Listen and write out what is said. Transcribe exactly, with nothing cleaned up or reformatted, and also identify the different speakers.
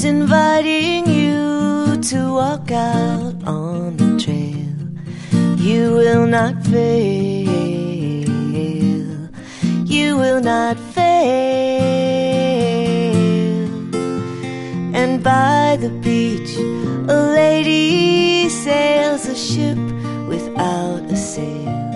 Speaker 1: She's inviting you to walk out on the trail. You will not fail. You will not fail. And by the beach, a lady sails a ship without a sail.